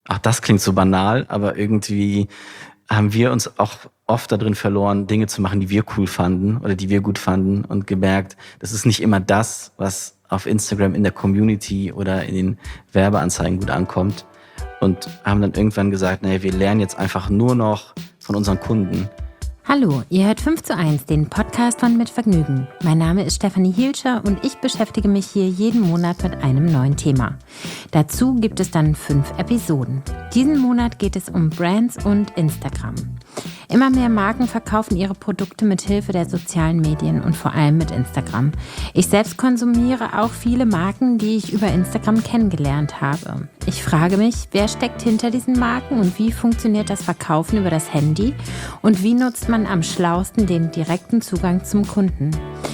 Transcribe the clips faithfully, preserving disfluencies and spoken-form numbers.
ach, das klingt so banal, aber irgendwie haben wir uns auch oft darin verloren, Dinge zu machen, die wir cool fanden oder die wir gut fanden und gemerkt, das ist nicht immer das, was auf Instagram in der Community oder in den Werbeanzeigen gut ankommt. Und haben dann irgendwann gesagt, naja, wir lernen jetzt einfach nur noch von unseren Kunden. Hallo, ihr hört fünf zu eins, den Podcast von Mit Vergnügen. Mein Name ist Stefanie Hielscher und ich beschäftige mich hier jeden Monat mit einem neuen Thema. Dazu gibt es dann fünf Episoden. Diesen Monat geht es um Brands und Instagram. Immer mehr Marken verkaufen ihre Produkte mit Hilfe der sozialen Medien und vor allem mit Instagram. Ich selbst konsumiere auch viele Marken, die ich über Instagram kennengelernt habe. Ich frage mich, wer steckt hinter diesen Marken und wie funktioniert das Verkaufen über das Handy und wie nutzt man am schlausten den direkten Zugang zum Kunden?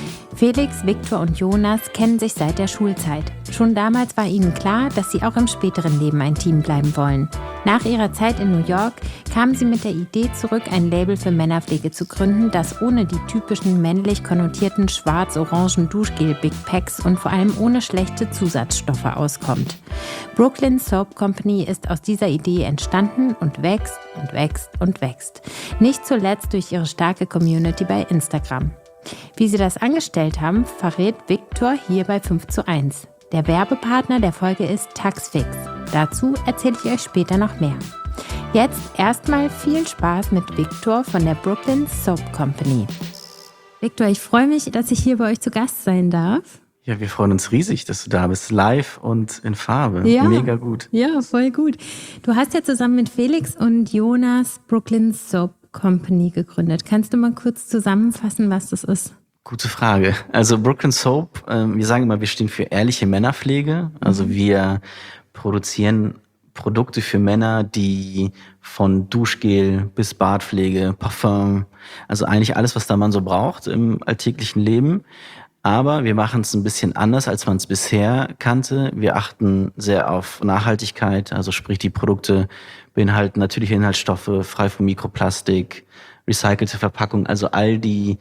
Felix, Viktor und Jonas kennen sich seit der Schulzeit. Schon damals war ihnen klar, dass sie auch im späteren Leben ein Team bleiben wollen. Nach ihrer Zeit in New York kamen sie mit der Idee zurück, ein Label für Männerpflege zu gründen, das ohne die typischen männlich konnotierten schwarz-orangen Duschgel-Big Packs und vor allem ohne schlechte Zusatzstoffe auskommt. Brooklyn Soap Company ist aus dieser Idee entstanden und wächst und wächst und wächst. Nicht zuletzt durch ihre starke Community bei Instagram. Wie sie das angestellt haben, verrät Viktor hier bei fünf zu eins. Der Werbepartner der Folge ist Taxfix. Dazu erzähle ich euch später noch mehr. Jetzt erstmal viel Spaß mit Viktor von der Brooklyn Soap Company. Viktor, ich freue mich, dass ich hier bei euch zu Gast sein darf. Ja, wir freuen uns riesig, dass du da bist, live und in Farbe. Ja, mega gut. Ja, voll gut. Du hast ja zusammen mit Felix und Jonas Brooklyn Soap Company gegründet. Kannst du mal kurz zusammenfassen, was das ist? Gute Frage. Also Brooklyn Soap, äh, wir sagen immer, wir stehen für ehrliche Männerpflege. Also mhm. wir produzieren Produkte für Männer, die von Duschgel bis Bartpflege, Parfum, also eigentlich alles, was der Mann so braucht im alltäglichen Leben. Aber wir machen es ein bisschen anders, als man es bisher kannte. Wir achten sehr auf Nachhaltigkeit, also sprich die Produkte beinhalten natürliche Inhaltsstoffe, frei von Mikroplastik, recycelte Verpackung, also all die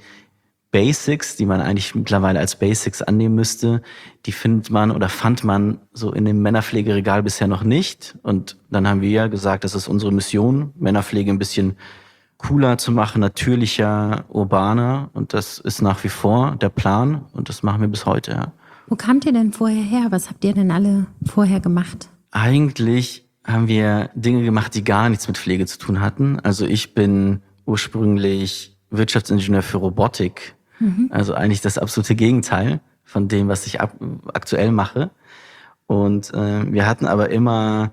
Basics, die man eigentlich mittlerweile als Basics annehmen müsste, die findet man oder fand man so in dem Männerpflegeregal bisher noch nicht. Und dann haben wir ja gesagt, das ist unsere Mission, Männerpflege ein bisschen cooler zu machen, natürlicher, urbaner. Und das ist nach wie vor der Plan und das machen wir bis heute. Ja. Wo kamt ihr denn vorher her? Was habt ihr denn alle vorher gemacht? Eigentlich haben wir Dinge gemacht, die gar nichts mit Pflege zu tun hatten. Also ich bin ursprünglich Wirtschaftsingenieur für Robotik. Mhm. Also eigentlich das absolute Gegenteil von dem, was ich ab- aktuell mache. Und äh, wir hatten aber immer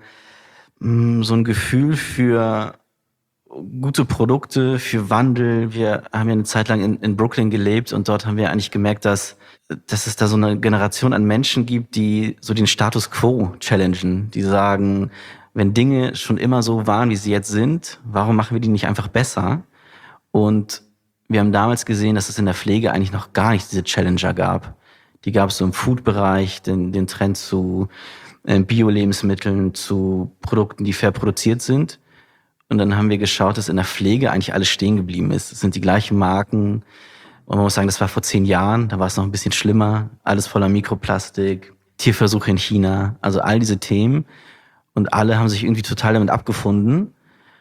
mh, so ein Gefühl für gute Produkte, für Wandel. Wir haben ja eine Zeit lang in, in Brooklyn gelebt und dort haben wir eigentlich gemerkt, dass, dass es da so eine Generation an Menschen gibt, die so den Status quo challengen. Die sagen, wenn Dinge schon immer so waren, wie sie jetzt sind, warum machen wir die nicht einfach besser? Und wir haben damals gesehen, dass es in der Pflege eigentlich noch gar nicht diese Challenger gab. Die gab es so im Food-Bereich, den, den Trend zu äh, Bio-Lebensmitteln, zu Produkten, die fair produziert sind. Und dann haben wir geschaut, dass in der Pflege eigentlich alles stehen geblieben ist. Es sind die gleichen Marken. Und man muss sagen, das war vor zehn Jahren, da war es noch ein bisschen schlimmer. Alles voller Mikroplastik, Tierversuche in China, also all diese Themen. Und alle haben sich irgendwie total damit abgefunden.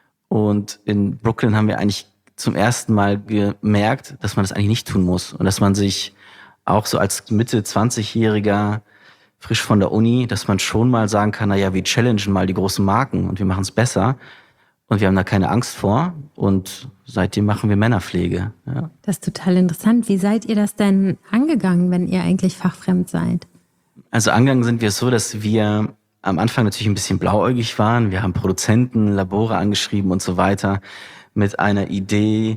Und in Brooklyn haben wir eigentlich zum ersten Mal gemerkt, dass man das eigentlich nicht tun muss. Und dass man sich auch so als Mitte zwanzigjähriger, frisch von der Uni, dass man schon mal sagen kann, na ja, wir challengen mal die großen Marken und wir machen es besser. Und wir haben da keine Angst vor. Und seitdem machen wir Männerpflege. Ja. Das ist total interessant. Wie seid ihr das denn angegangen, wenn ihr eigentlich fachfremd seid? Also angegangen sind wir es so, dass wir am Anfang natürlich ein bisschen blauäugig waren. Wir haben Produzenten, Labore angeschrieben und so weiter mit einer Idee,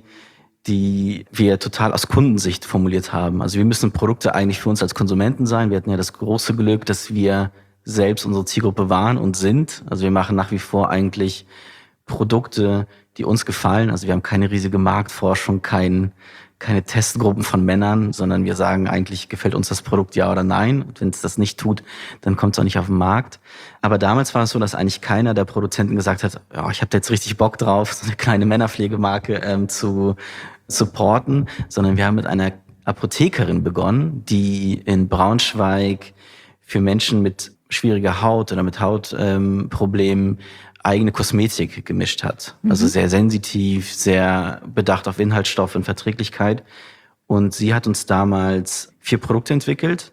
die wir total aus Kundensicht formuliert haben. Also wir müssen Produkte eigentlich für uns als Konsumenten sein. Wir hatten ja das große Glück, dass wir selbst unsere Zielgruppe waren und sind. Also wir machen nach wie vor eigentlich Produkte, die uns gefallen. Also wir haben keine riesige Marktforschung, kein, keine Testgruppen von Männern, sondern wir sagen eigentlich, gefällt uns das Produkt ja oder nein. Und wenn es das nicht tut, dann kommt es auch nicht auf den Markt. Aber damals war es so, dass eigentlich keiner der Produzenten gesagt hat, ja, ich habe da jetzt richtig Bock drauf, so eine kleine Männerpflegemarke ähm, zu supporten, sondern wir haben mit einer Apothekerin begonnen, die in Braunschweig für Menschen mit schwieriger Haut oder mit Hautproblemen ähm, eigene Kosmetik gemischt hat. Mhm. Also sehr sensitiv, sehr bedacht auf Inhaltsstoffe und Verträglichkeit. Und sie hat uns damals vier Produkte entwickelt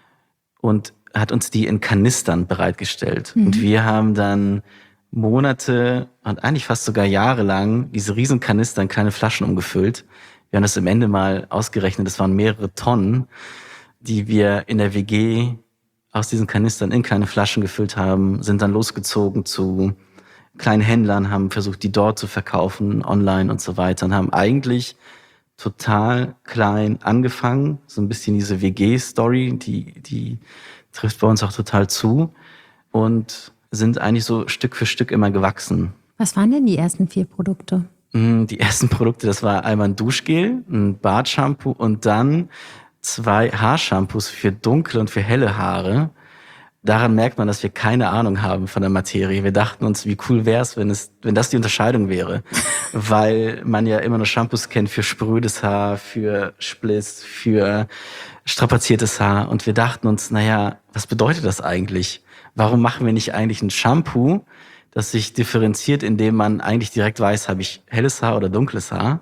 und hat uns die in Kanistern bereitgestellt. Mhm. Und wir haben dann Monate und eigentlich fast sogar jahrelang diese riesen Kanister in kleine Flaschen umgefüllt. Wir haben das am Ende mal ausgerechnet, das waren mehrere Tonnen, die wir in der W G aus diesen Kanistern in kleine Flaschen gefüllt haben, sind dann losgezogen zu kleinen Händlern, haben versucht, die dort zu verkaufen, online und so weiter, und haben eigentlich total klein angefangen, so ein bisschen diese W G-Story, die, die trifft bei uns auch total zu, und sind eigentlich so Stück für Stück immer gewachsen. Was waren denn die ersten vier Produkte? Die ersten Produkte, das war einmal ein Duschgel, ein Bartshampoo und dann zwei Haarshampoos für dunkle und für helle Haare. Daran merkt man, dass wir keine Ahnung haben von der Materie. Wir dachten uns, wie cool wäre es, wenn es, wenn das die Unterscheidung wäre. Weil man ja immer nur Shampoos kennt für sprödes Haar, für Spliss, für strapaziertes Haar. Und wir dachten uns, naja, was bedeutet das eigentlich? Warum machen wir nicht eigentlich ein Shampoo, das sich differenziert, indem man eigentlich direkt weiß, habe ich helles Haar oder dunkles Haar?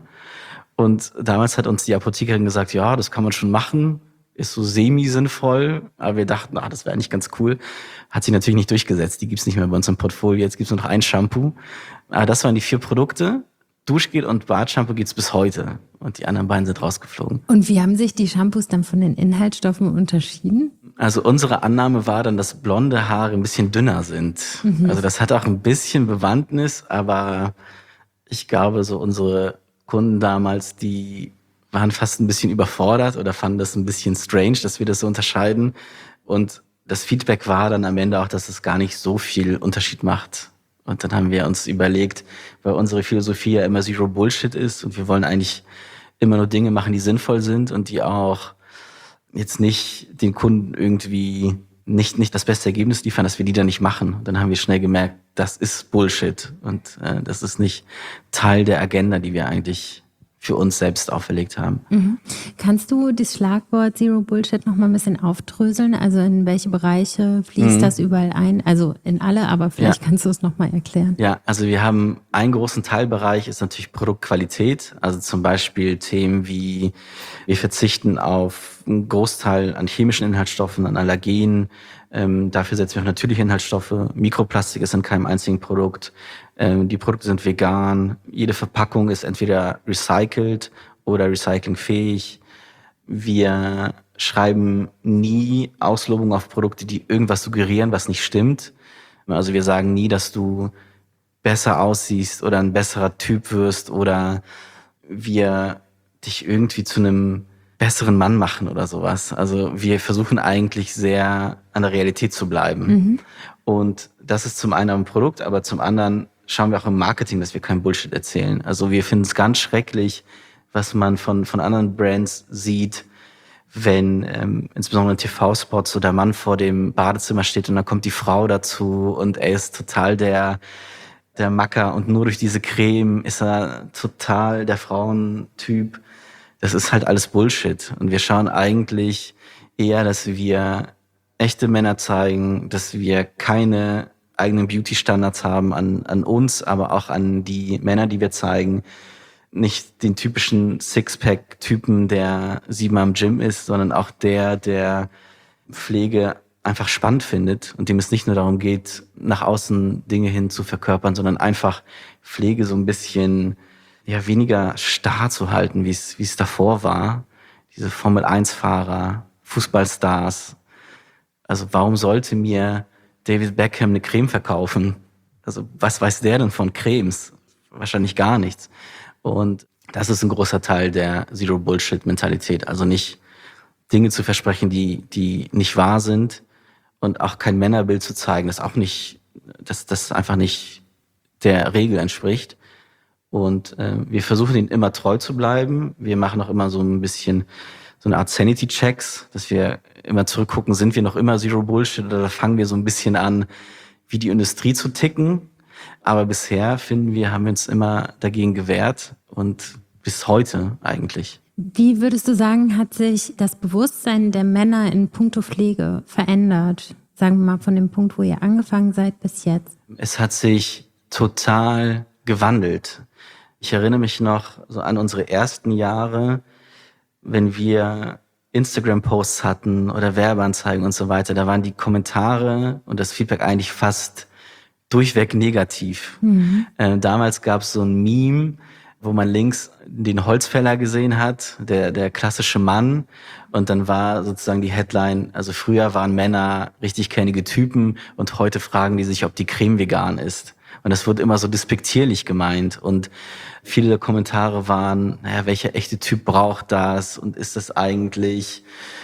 Und damals hat uns die Apothekerin gesagt, ja, das kann man schon machen, ist so semi-sinnvoll, aber wir dachten, ach, das wäre eigentlich ganz cool. Hat sich natürlich nicht durchgesetzt, die gibt's nicht mehr bei uns im Portfolio, jetzt gibt's nur noch ein Shampoo. Aber das waren die vier Produkte. Duschgel und Bartshampoo gibt's bis heute und die anderen beiden sind rausgeflogen. Und wie haben sich die Shampoos dann von den Inhaltsstoffen unterschieden? Also unsere Annahme war dann, dass blonde Haare ein bisschen dünner sind. Mhm. Also das hat auch ein bisschen Bewandtnis, aber ich glaube, so unsere Kunden damals, die waren fast ein bisschen überfordert oder fanden das ein bisschen strange, dass wir das so unterscheiden. Und das Feedback war dann am Ende auch, dass es gar nicht so viel Unterschied macht. Und dann haben wir uns überlegt, weil unsere Philosophie ja immer Zero Bullshit ist und wir wollen eigentlich immer nur Dinge machen, die sinnvoll sind und die auch jetzt nicht den Kunden irgendwie nicht nicht das beste Ergebnis liefern, dass wir die dann nicht machen. Und dann haben wir schnell gemerkt, das ist Bullshit und äh, das ist nicht Teil der Agenda, die wir eigentlich für uns selbst auferlegt haben. Mhm. Kannst du das Schlagwort Zero Bullshit noch mal ein bisschen aufdröseln? Also in welche Bereiche fließt mhm. das überall ein? Also in alle, aber vielleicht ja. kannst du es noch mal erklären. Ja, also wir haben einen großen Teilbereich, ist natürlich Produktqualität. Also zum Beispiel Themen wie, wir verzichten auf einen Großteil an chemischen Inhaltsstoffen, an Allergenen. Ähm, dafür setzen wir auf natürliche Inhaltsstoffe. Mikroplastik ist in keinem einzigen Produkt. Ähm, die Produkte sind vegan. Jede Verpackung ist entweder recycelt oder recyclingfähig. Wir schreiben nie Auslobungen auf Produkte, die irgendwas suggerieren, was nicht stimmt. Also wir sagen nie, dass du besser aussiehst oder ein besserer Typ wirst oder wir dich irgendwie zu einem besseren Mann machen oder sowas. Also wir versuchen eigentlich sehr an der Realität zu bleiben. Mhm. Und das ist zum einen ein Produkt, aber zum anderen schauen wir auch im Marketing, dass wir kein Bullshit erzählen. Also wir finden es ganz schrecklich, was man von von anderen Brands sieht, wenn ähm, insbesondere in T V-Spots so der Mann vor dem Badezimmer steht und dann kommt die Frau dazu und er ist total der der Macker und nur durch diese Creme ist er total der Frauentyp. Das ist halt alles Bullshit. Und wir schauen eigentlich eher, dass wir echte Männer zeigen, dass wir keine eigenen Beauty-Standards haben an, an uns, aber auch an die Männer, die wir zeigen. Nicht den typischen Sixpack-Typen, der siebenmal im Gym ist, sondern auch der, der Pflege einfach spannend findet und dem es nicht nur darum geht, nach außen Dinge hin zu verkörpern, sondern einfach Pflege so ein bisschen ja weniger starr zu halten, wie es wie es davor war. Diese Formel eins Fahrer, Fußballstars. Also warum sollte mir David Beckham eine Creme verkaufen? Also was weiß der denn von Cremes? Wahrscheinlich gar nichts. Und das ist ein großer Teil der Zero-Bullshit-Mentalität. Also nicht Dinge zu versprechen, die die nicht wahr sind und auch kein Männerbild zu zeigen, das auch nicht, das das einfach nicht der Regel entspricht. Und äh, wir versuchen ihnen immer treu zu bleiben. Wir machen auch immer so ein bisschen so eine Art Sanity-Checks, dass wir immer zurückgucken, sind wir noch immer Zero Bullshit oder fangen wir so ein bisschen an, wie die Industrie zu ticken. Aber bisher, finden wir, haben wir uns immer dagegen gewehrt und bis heute eigentlich. Wie würdest du sagen, hat sich das Bewusstsein der Männer in puncto Pflege verändert? Sagen wir mal von dem Punkt, wo ihr angefangen seid bis jetzt. Es hat sich total gewandelt. Ich erinnere mich noch so an unsere ersten Jahre, wenn wir Instagram-Posts hatten oder Werbeanzeigen und so weiter, da waren die Kommentare und das Feedback eigentlich fast durchweg negativ. Mhm. Äh, damals gab es so ein Meme, wo man links den Holzfäller gesehen hat, der der klassische Mann, und dann war sozusagen die Headline, also früher waren Männer richtig kernige Typen und heute fragen die sich, ob die Creme vegan ist. Und das wird immer so despektierlich gemeint. Und viele der Kommentare waren, naja, welcher echte Typ braucht das? Und ist das eigentlich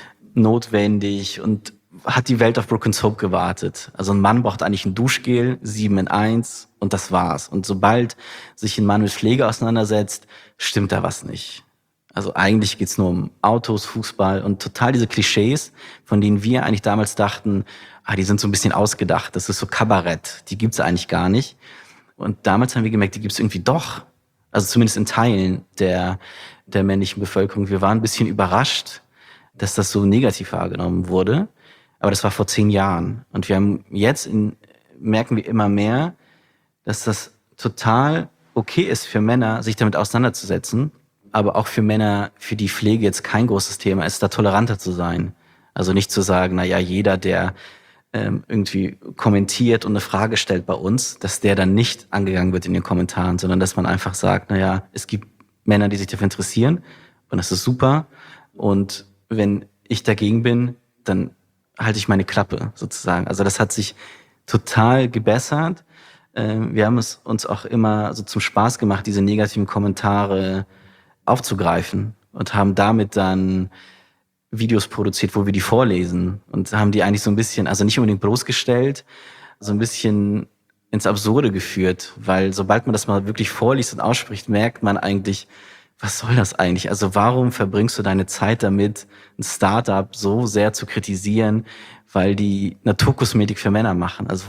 notwendig? Und hat die Welt auf Brooke and Soap gewartet? Also ein Mann braucht eigentlich ein Duschgel, sieben in eins, und das war's. Und sobald sich ein Mann mit Pflege auseinandersetzt, stimmt da was nicht. Also eigentlich geht's nur um Autos, Fußball und total diese Klischees, von denen wir eigentlich damals dachten, ah, die sind so ein bisschen ausgedacht. Das ist so Kabarett. Die gibt's eigentlich gar nicht. Und damals haben wir gemerkt, die gibt's irgendwie doch. Also zumindest in Teilen der, der männlichen Bevölkerung. Wir waren ein bisschen überrascht, dass das so negativ wahrgenommen wurde. Aber das war vor zehn Jahren. Und wir haben jetzt in, merken wir immer mehr, dass das total okay ist für Männer, sich damit auseinanderzusetzen. Aber auch für Männer, für die Pflege jetzt kein großes Thema ist, da toleranter zu sein. Also nicht zu sagen, na ja, jeder, der ähm, irgendwie kommentiert und eine Frage stellt bei uns, dass der dann nicht angegangen wird in den Kommentaren, sondern dass man einfach sagt, na ja, es gibt Männer, die sich dafür interessieren und das ist super. Und wenn ich dagegen bin, dann halte ich meine Klappe sozusagen. Also das hat sich total gebessert. Ähm, wir haben es uns auch immer so zum Spaß gemacht, diese negativen Kommentare aufzugreifen und haben damit dann Videos produziert, wo wir die vorlesen und haben die eigentlich so ein bisschen, also nicht unbedingt bloßgestellt, so ein bisschen ins Absurde geführt, weil sobald man das mal wirklich vorliest und ausspricht, merkt man eigentlich, was soll das eigentlich? Also warum verbringst du deine Zeit damit, ein Startup so sehr zu kritisieren, weil die Naturkosmetik für Männer machen? Also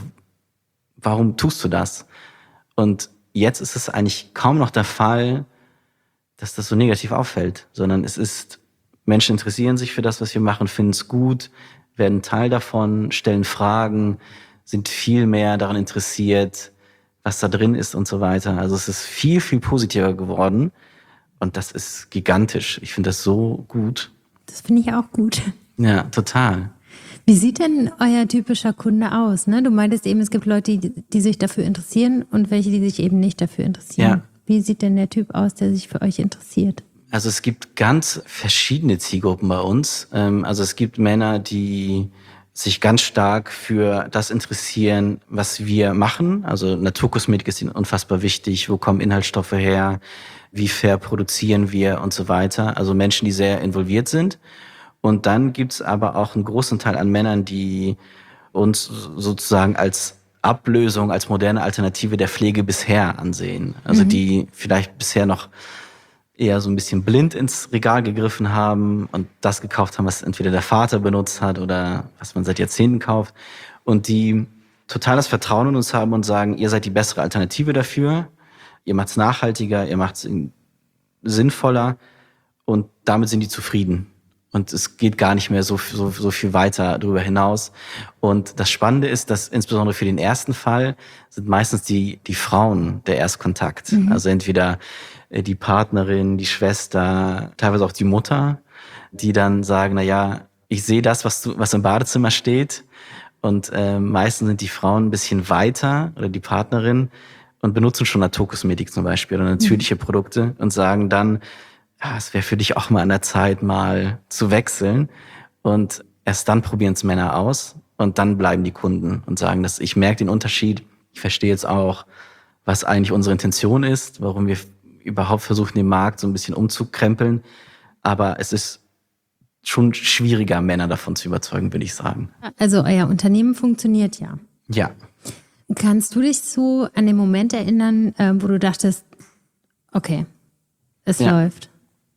warum tust du das? Und jetzt ist es eigentlich kaum noch der Fall, dass das so negativ auffällt, sondern es ist, Menschen interessieren sich für das, was wir machen, finden es gut, werden Teil davon, stellen Fragen, sind viel mehr daran interessiert, was da drin ist und so weiter. Also es ist viel, viel positiver geworden und das ist gigantisch. Ich finde das so gut. Das finde ich auch gut. Ja, total. Wie sieht denn euer typischer Kunde aus? Ne? Du meintest eben, es gibt Leute, die, die sich dafür interessieren und welche, die sich eben nicht dafür interessieren. Ja. Wie sieht denn der Typ aus, der sich für euch interessiert? Also es gibt ganz verschiedene Zielgruppen bei uns. Also es gibt Männer, die sich ganz stark für das interessieren, was wir machen. Also Naturkosmetik ist ihnen unfassbar wichtig. Wo kommen Inhaltsstoffe her? Wie fair produzieren wir und so weiter? Also Menschen, die sehr involviert sind. Und dann gibt's aber auch einen großen Teil an Männern, die uns sozusagen als Ablösung, als moderne Alternative der Pflege bisher ansehen. Also mhm. die vielleicht bisher noch eher so ein bisschen blind ins Regal gegriffen haben und das gekauft haben, was entweder der Vater benutzt hat oder was man seit Jahrzehnten kauft. Und die total das Vertrauen in uns haben und sagen, ihr seid die bessere Alternative dafür. Ihr macht's nachhaltiger, ihr macht's sinnvoller und damit sind die zufrieden. Und es geht gar nicht mehr so, so, so viel weiter darüber hinaus. Und das Spannende ist, dass insbesondere für den ersten Fall sind meistens die, die Frauen der Erstkontakt. Mhm. Also entweder die Partnerin, die Schwester, teilweise auch die Mutter, die dann sagen, na ja, ich sehe das, was du, was im Badezimmer steht. Und äh, meistens sind die Frauen ein bisschen weiter oder die Partnerin und benutzen schon Naturkosmetik zum Beispiel oder natürliche mhm. Produkte und sagen dann, ja, es wäre für dich auch mal an der Zeit, mal zu wechseln. Und erst dann probieren es Männer aus und dann bleiben die Kunden und sagen, dass ich merke den Unterschied. Ich verstehe jetzt auch, was eigentlich unsere Intention ist, warum wir überhaupt versuchen, den Markt so ein bisschen umzukrempeln. Aber es ist schon schwieriger, Männer davon zu überzeugen, würde ich sagen. Also euer Unternehmen funktioniert ja. Ja. Kannst du dich so an den Moment erinnern, wo du dachtest, okay, es ja. läuft?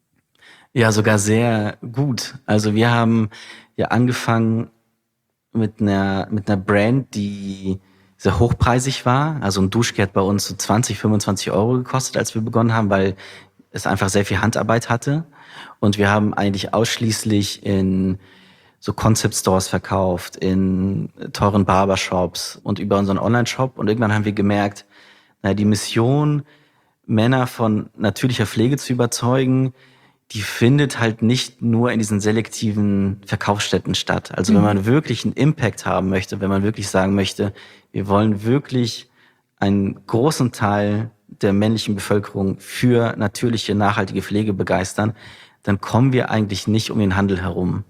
Ja, sogar sehr gut. Also wir haben ja angefangen mit einer mit einer Brand, die sehr hochpreisig war. Also ein Duschgel hat bei uns so zwanzig, fünfundzwanzig Euro gekostet, als wir begonnen haben, weil es einfach sehr viel Handarbeit hatte. Und wir haben eigentlich ausschließlich in so Concept Stores verkauft, in teuren Barbershops und über unseren Online-Shop. Und irgendwann haben wir gemerkt, Na, die Mission, Männer von natürlicher Pflege zu überzeugen, die findet halt nicht nur in diesen selektiven Verkaufsstätten statt. Also mhm. wenn man wirklich einen Impact haben möchte, wenn man wirklich sagen möchte, wir wollen wirklich einen großen Teil der männlichen Bevölkerung für natürliche, nachhaltige Pflege begeistern, dann kommen wir eigentlich nicht um den Handel herum.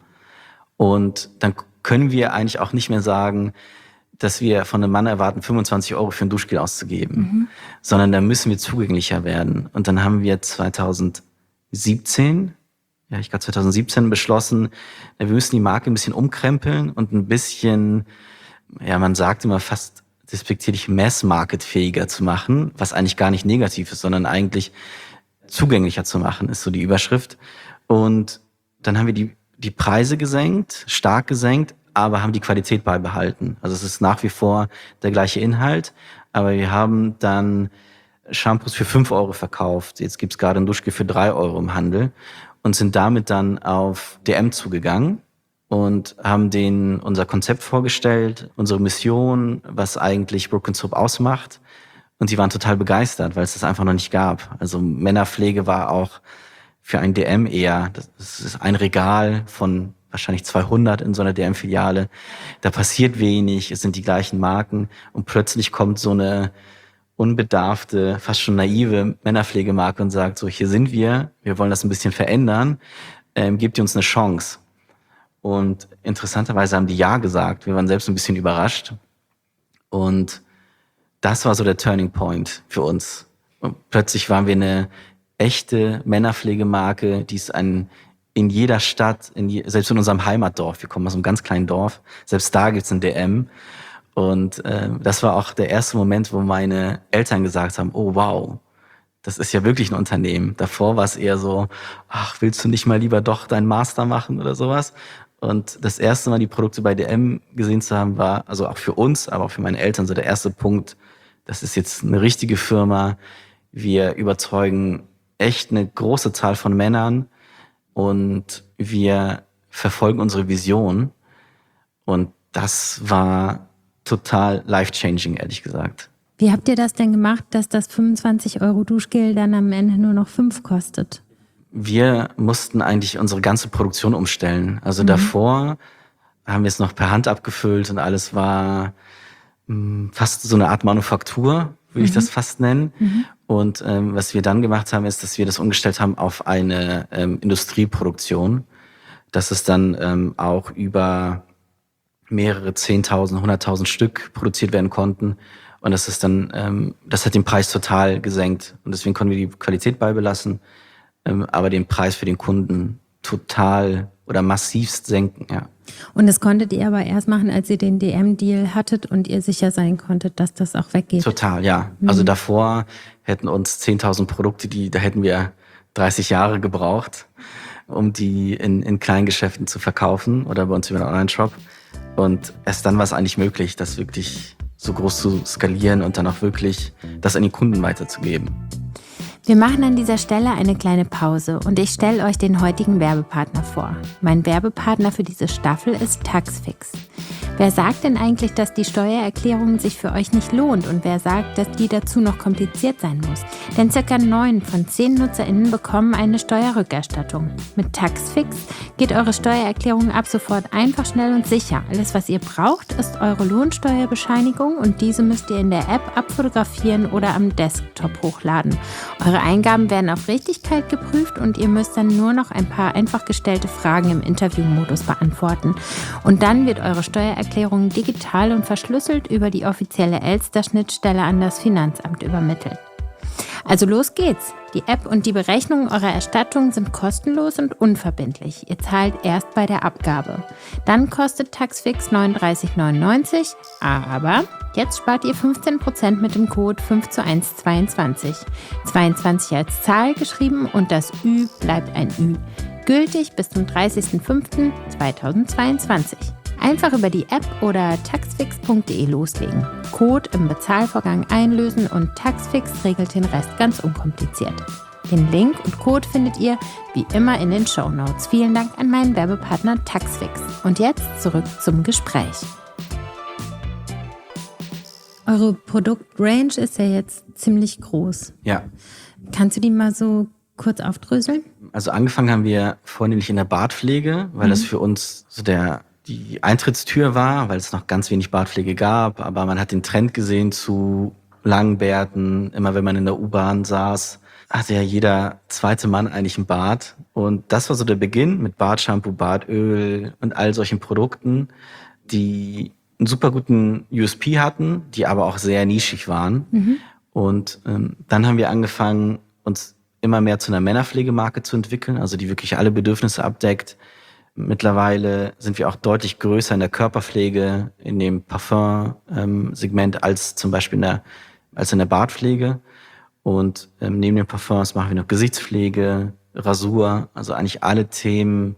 Und dann können wir eigentlich auch nicht mehr sagen, dass wir von einem Mann erwarten, fünfundzwanzig Euro für ein Duschgel auszugeben, mhm. sondern da müssen wir zugänglicher werden. Und dann haben wir zweitausendsiebzehn, ja, ich glaube zweitausendsiebzehn beschlossen, wir müssen die Marke ein bisschen umkrempeln und ein bisschen, ja, man sagt immer fast despektierlich Mass-Market-fähiger zu machen, was eigentlich gar nicht negativ ist, sondern eigentlich zugänglicher zu machen, ist so die Überschrift. Und dann haben wir die, die Preise gesenkt, stark gesenkt, aber haben die Qualität beibehalten. Also es ist nach wie vor der gleiche Inhalt, aber wir haben dann Shampoos für fünf Euro verkauft. Jetzt gibt's gerade ein Duschgel für drei Euro im Handel und sind damit dann auf D M zugegangen und haben denen unser Konzept vorgestellt, unsere Mission, was eigentlich Brook and Soap ausmacht. Und die waren total begeistert, weil es das einfach noch nicht gab. Also Männerpflege war auch für ein D M eher, das ist ein Regal von wahrscheinlich zweihundert in so einer D M-Filiale. Da passiert wenig, es sind die gleichen Marken und plötzlich kommt so eine unbedarfte, fast schon naive Männerpflegemarke und sagt so, hier sind wir, wir wollen das ein bisschen verändern, ähm, gebt ihr uns eine Chance. Und interessanterweise haben die Ja gesagt, wir waren selbst ein bisschen überrascht. Und das war so der Turning Point für uns. Und plötzlich waren wir eine echte Männerpflegemarke, die es ein in jeder Stadt, in je, selbst in unserem Heimatdorf, wir kommen aus einem ganz kleinen Dorf, selbst da gibt's ein D M. Und äh, das war auch der erste Moment, wo meine Eltern gesagt haben, oh wow, das ist ja wirklich ein Unternehmen. Davor war es eher so, ach, willst du nicht mal lieber doch deinen Master machen oder sowas? Und das erste Mal die Produkte bei D M gesehen zu haben, war, also auch für uns, aber auch für meine Eltern, so der erste Punkt, das ist jetzt eine richtige Firma. Wir überzeugen echt eine große Zahl von Männern und wir verfolgen unsere Vision. Und das war total life-changing, ehrlich gesagt. Wie habt ihr das denn gemacht, dass das fünfundzwanzig Euro Duschgel dann am Ende nur noch fünf kostet? Wir mussten eigentlich unsere ganze Produktion umstellen. Also mhm. davor haben wir es noch per Hand abgefüllt und alles war mh, fast so eine Art Manufaktur, würde mhm. ich das fast nennen. Mhm. Und ähm, was wir dann gemacht haben, ist, dass wir das umgestellt haben auf eine ähm, Industrieproduktion, dass es dann ähm, auch über mehrere zehntausend, hunderttausend Stück produziert werden konnten. Und das ist dann, ähm, das hat den Preis total gesenkt. Und deswegen konnten wir die Qualität beibelassen, ähm, aber den Preis für den Kunden total oder massivst senken, ja. Und das konntet ihr aber erst machen, als ihr den D M-Deal hattet und ihr sicher sein konntet, dass das auch weggeht? Total, ja. Mhm. Also davor hätten uns zehntausend Produkte, die, da hätten wir dreißig Jahre gebraucht, um die in, in kleinen Geschäften zu verkaufen oder bei uns über den Online-Shop. Und erst dann war es eigentlich möglich, das wirklich so groß zu skalieren und dann auch wirklich das an die Kunden weiterzugeben. Wir machen an dieser Stelle eine kleine Pause und ich stelle euch den heutigen Werbepartner vor. Mein Werbepartner für diese Staffel ist Taxfix. Wer sagt denn eigentlich, dass die Steuererklärung sich für euch nicht lohnt und wer sagt, dass die dazu noch kompliziert sein muss? Denn circa neun von zehn NutzerInnen bekommen eine Steuerrückerstattung. Mit Taxfix geht eure Steuererklärung ab sofort einfach, schnell und sicher. Alles, was ihr braucht, ist eure Lohnsteuerbescheinigung und diese müsst ihr in der App abfotografieren oder am Desktop hochladen. Eure Eingaben werden auf Richtigkeit geprüft und ihr müsst dann nur noch ein paar einfach gestellte Fragen im Interviewmodus beantworten. Und dann wird eure Steuererklärung digital und verschlüsselt über die offizielle Elster-Schnittstelle an das Finanzamt übermittelt. Also los geht's! Die App und die Berechnung eurer Erstattung sind kostenlos und unverbindlich. Ihr zahlt erst bei der Abgabe. Dann kostet Taxfix neununddreißig neunundneunzig, aber jetzt spart ihr fünfzehn Prozent mit dem Code fünf zu eins zweiundzwanzig. zweiundzwanzig als Zahl geschrieben und das Ü bleibt ein Ü. Gültig bis zum dreißigsten fünften zweitausendzweiundzwanzig. Einfach über die App oder taxfix punkt de loslegen. Code im Bezahlvorgang einlösen und Taxfix regelt den Rest ganz unkompliziert. Den Link und Code findet ihr wie immer in den Shownotes. Vielen Dank an meinen Werbepartner Taxfix. Und jetzt zurück zum Gespräch. Eure Produktrange ist ja jetzt ziemlich groß. Ja. Kannst du die mal so kurz aufdröseln? Also angefangen haben wir vornehmlich in der Bartpflege, weil mhm. das für uns so der die Eintrittstür war, weil es noch ganz wenig Bartpflege gab. Aber man hat den Trend gesehen zu langen Bärten. Immer wenn man in der U-Bahn saß, hatte ja jeder zweite Mann eigentlich einen Bart. Und das war so der Beginn mit Bartshampoo, Bartöl und all solchen Produkten, die einen super guten U S P hatten, die aber auch sehr nischig waren. Mhm. Und ähm, dann haben wir angefangen, uns immer mehr zu einer Männerpflegemarke zu entwickeln, also die wirklich alle Bedürfnisse abdeckt. Mittlerweile sind wir auch deutlich größer in der Körperpflege, in dem Parfum-Segment ähm, als zum Beispiel in der, als in der Bartpflege. Und ähm, neben den Parfums machen wir noch Gesichtspflege, Rasur, also eigentlich alle Themen,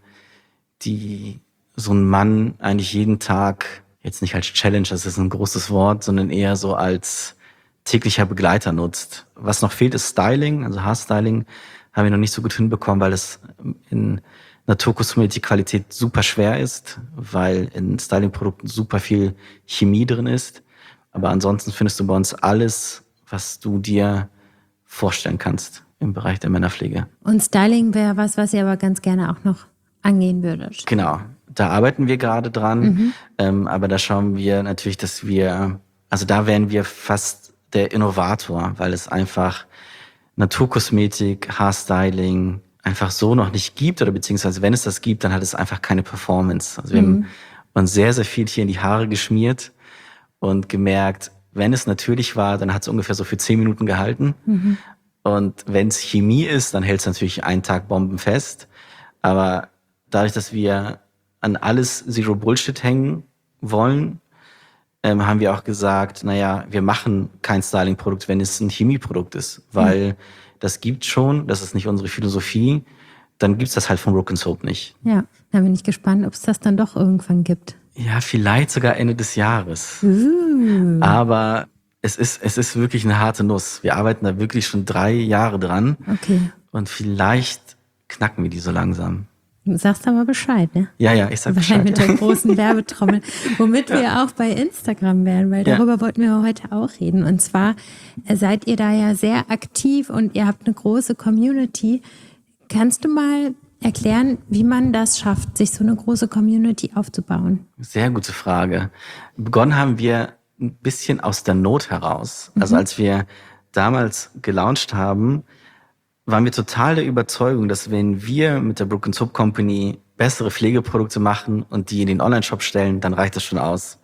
die so ein Mann eigentlich jeden Tag, jetzt nicht als Challenge, das ist ein großes Wort, sondern eher so als täglicher Begleiter nutzt. Was noch fehlt, ist Styling, also Haarstyling haben wir noch nicht so gut hinbekommen, weil es in Naturkosmetik-Qualität super schwer ist, weil in Styling-Produkten super viel Chemie drin ist. Aber ansonsten findest du bei uns alles, was du dir vorstellen kannst im Bereich der Männerpflege. Und Styling wäre was, was ihr aber ganz gerne auch noch angehen würdet. Genau, da arbeiten wir gerade dran. Mhm. Ähm, aber da schauen wir natürlich, dass wir, also da wären wir fast der Innovator, weil es einfach Naturkosmetik, Haarstyling einfach so noch nicht gibt, oder beziehungsweise wenn es das gibt, dann hat es einfach keine Performance. Also wir mhm. haben uns sehr, sehr viel hier in die Haare geschmiert und gemerkt, wenn es natürlich war, dann hat es ungefähr so für zehn Minuten gehalten. Mhm. Und wenn es Chemie ist, dann hält es natürlich einen Tag bombenfest. Aber dadurch, dass wir an alles Zero Bullshit hängen wollen, ähm, haben wir auch gesagt, naja, wir machen kein Styling-Produkt, wenn es ein Chemieprodukt ist. Weil mhm. das gibt schon, das ist nicht unsere Philosophie, dann gibt's das halt von Rook and Soap nicht. Ja, da bin ich gespannt, ob es das dann doch irgendwann gibt. Ja, vielleicht sogar Ende des Jahres. Uh. Aber es ist, es ist wirklich eine harte Nuss. Wir arbeiten da wirklich schon drei Jahre dran. Okay. Und vielleicht knacken wir die so langsam. Du sagst aber Bescheid, ne? Ja, ja, ich sag Bescheid. Bescheid. Mit der großen Werbetrommel. Womit ja. wir auch bei Instagram wären, weil darüber ja. wollten wir heute auch reden. Und zwar seid ihr da ja sehr aktiv und ihr habt eine große Community. Kannst du mal erklären, wie man das schafft, sich so eine große Community aufzubauen? Sehr gute Frage. Begonnen haben wir ein bisschen aus der Not heraus. Mhm. Also als wir damals gelauncht haben, waren wir total der Überzeugung, dass wenn wir mit der Rook and Soap Company bessere Pflegeprodukte machen und die in den Online-Shop stellen, dann reicht das schon aus.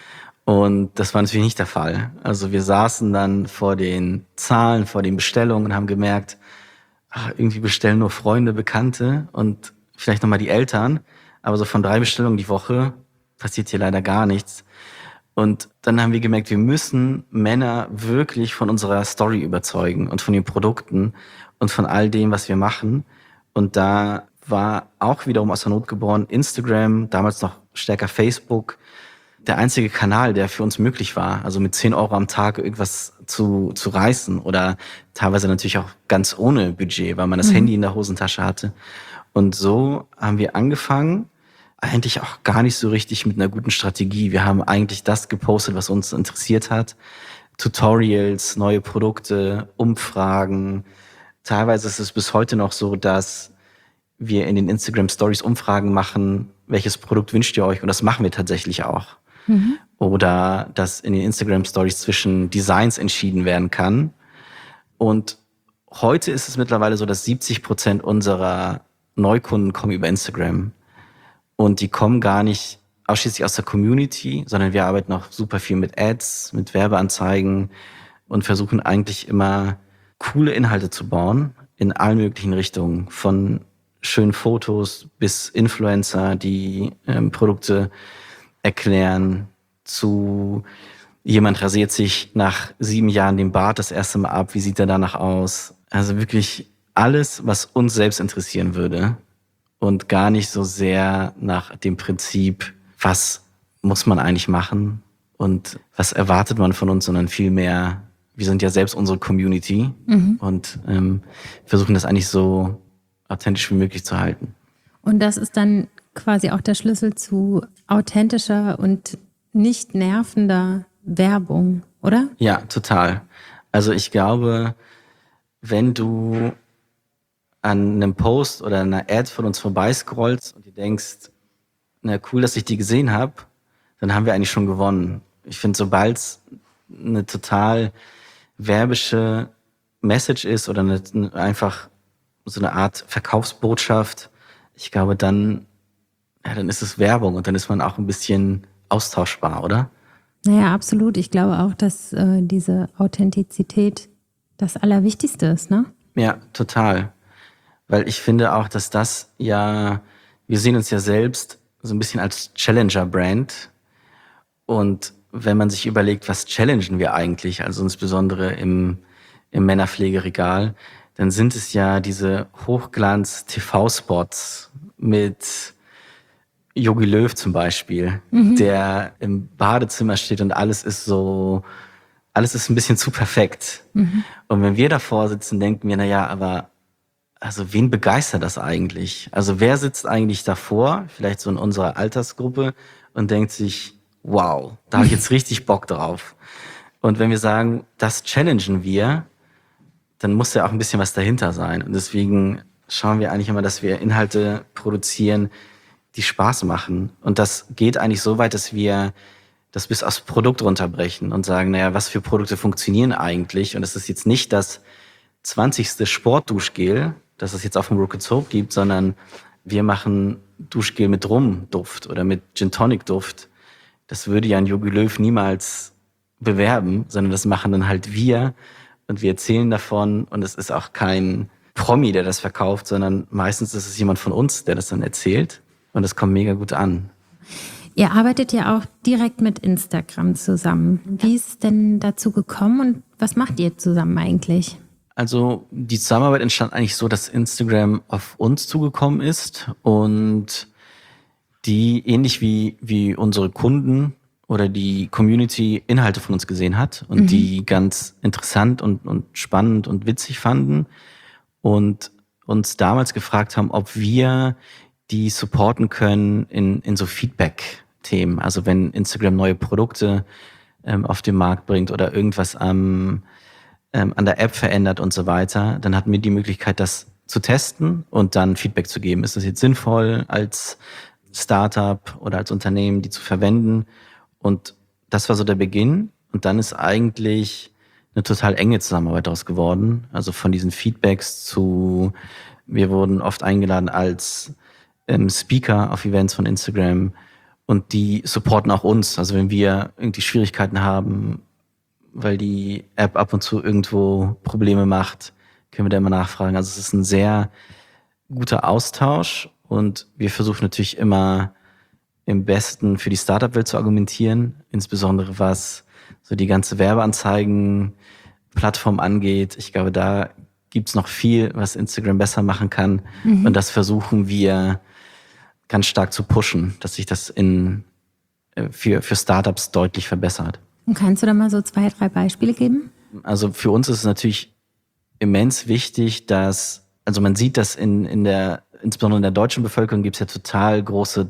Und das war natürlich nicht der Fall. Also wir saßen dann vor den Zahlen, vor den Bestellungen und haben gemerkt, ach, irgendwie bestellen nur Freunde, Bekannte und vielleicht nochmal die Eltern. Aber so von drei Bestellungen die Woche passiert hier leider gar nichts. Und dann haben wir gemerkt, wir müssen Männer wirklich von unserer Story überzeugen und von den Produkten und von all dem, was wir machen. Und da war auch wiederum aus der Not geboren Instagram, damals noch stärker Facebook, der einzige Kanal, der für uns möglich war. Also mit zehn Euro am Tag irgendwas zu, zu reißen oder teilweise natürlich auch ganz ohne Budget, weil man das mhm. Handy in der Hosentasche hatte. Und so haben wir angefangen, eigentlich auch gar nicht so richtig mit einer guten Strategie. Wir haben eigentlich das gepostet, was uns interessiert hat. Tutorials, neue Produkte, Umfragen. Teilweise ist es bis heute noch so, dass wir in den Instagram Stories Umfragen machen, welches Produkt wünscht ihr euch? Und das machen wir tatsächlich auch. Mhm. Oder dass in den Instagram Stories zwischen Designs entschieden werden kann. Und heute ist es mittlerweile so, dass siebzig Prozent unserer Neukunden kommen über Instagram. Und die kommen gar nicht ausschließlich aus der Community, sondern wir arbeiten auch super viel mit Ads, mit Werbeanzeigen und versuchen eigentlich immer coole Inhalte zu bauen in allen möglichen Richtungen. Von schönen Fotos bis Influencer, die ähm, Produkte erklären, zu jemand rasiert sich nach sieben Jahren den Bart das erste Mal ab, wie sieht er danach aus? Also wirklich alles, was uns selbst interessieren würde. Und gar nicht so sehr nach dem Prinzip, was muss man eigentlich machen und was erwartet man von uns, sondern vielmehr, wir sind ja selbst unsere Community mhm. und ähm, versuchen das eigentlich so authentisch wie möglich zu halten. Und das ist dann quasi auch der Schlüssel zu authentischer und nicht nervender Werbung, oder? Ja, total. Also ich glaube, wenn du an einem Post oder einer Ad von uns vorbeiscrollst und dir denkst, na cool, dass ich die gesehen habe, dann haben wir eigentlich schon gewonnen. Ich finde, sobald es eine total werbische Message ist oder eine, eine, einfach so eine Art Verkaufsbotschaft, ich glaube, dann, ja, dann ist es Werbung und dann ist man auch ein bisschen austauschbar, oder? Naja, absolut. Ich glaube auch, dass äh, diese Authentizität das Allerwichtigste ist, ne? Ja, total. Weil ich finde auch, dass das ja, wir sehen uns ja selbst so ein bisschen als Challenger-Brand. Und wenn man sich überlegt, was challengen wir eigentlich, also insbesondere im, im Männerpflegeregal, dann sind es ja diese Hochglanz-T V-Spots mit Jogi Löw zum Beispiel, mhm. der im Badezimmer steht und alles ist so, alles ist ein bisschen zu perfekt. Mhm. Und wenn wir davor sitzen, denken wir, na ja, aber also wen begeistert das eigentlich? Also wer sitzt eigentlich davor, vielleicht so in unserer Altersgruppe und denkt sich, wow, da habe ich jetzt richtig Bock drauf. Und wenn wir sagen, das challengen wir, dann muss ja auch ein bisschen was dahinter sein. Und deswegen schauen wir eigentlich immer, dass wir Inhalte produzieren, die Spaß machen. Und das geht eigentlich so weit, dass wir das bis aufs Produkt runterbrechen und sagen, naja, was für Produkte funktionieren eigentlich? Und es ist jetzt nicht das zwanzigste Sportduschgel, das es jetzt auf dem Rocket Soap gibt, sondern wir machen Duschgel mit Rumduft oder mit Gin Tonic Duft. Das würde ja ein Jogi Löw niemals bewerben, sondern das machen dann halt wir und wir erzählen davon und es ist auch kein Promi, der das verkauft, sondern meistens ist es jemand von uns, der das dann erzählt und es kommt mega gut an. Ihr arbeitet ja auch direkt mit Instagram zusammen. Wie ist es denn dazu gekommen und was macht ihr zusammen eigentlich? Also die Zusammenarbeit entstand eigentlich so, dass Instagram auf uns zugekommen ist und die ähnlich wie, wie unsere Kunden oder die Community Inhalte von uns gesehen hat und mhm. die ganz interessant und, und spannend und witzig fanden und uns damals gefragt haben, ob wir die supporten können in, in so Feedback-Themen. Also wenn Instagram neue Produkte ähm, auf den Markt bringt oder irgendwas am ähm, an der App verändert und so weiter, dann hatten wir die Möglichkeit, das zu testen und dann Feedback zu geben. Ist das jetzt sinnvoll als Startup oder als Unternehmen, die zu verwenden? Und das war so der Beginn. Und dann ist eigentlich eine total enge Zusammenarbeit daraus geworden. Also von diesen Feedbacks zu, wir wurden oft eingeladen als ähm, Speaker auf Events von Instagram und die supporten auch uns. Also wenn wir irgendwie Schwierigkeiten haben, weil die App ab und zu irgendwo Probleme macht, können wir da immer nachfragen. Also es ist ein sehr guter Austausch und wir versuchen natürlich immer im Besten für die Startup-Welt zu argumentieren, insbesondere was so die ganze Werbeanzeigen-Plattform angeht. Ich glaube, da gibt's noch viel, was Instagram besser machen kann mhm. und das versuchen wir ganz stark zu pushen, dass sich das in für, für Startups deutlich verbessert. Und kannst du da mal so zwei, drei Beispiele geben? Also für uns ist es natürlich immens wichtig, dass, also man sieht, dass in, in der, insbesondere in der deutschen Bevölkerung gibt es ja total große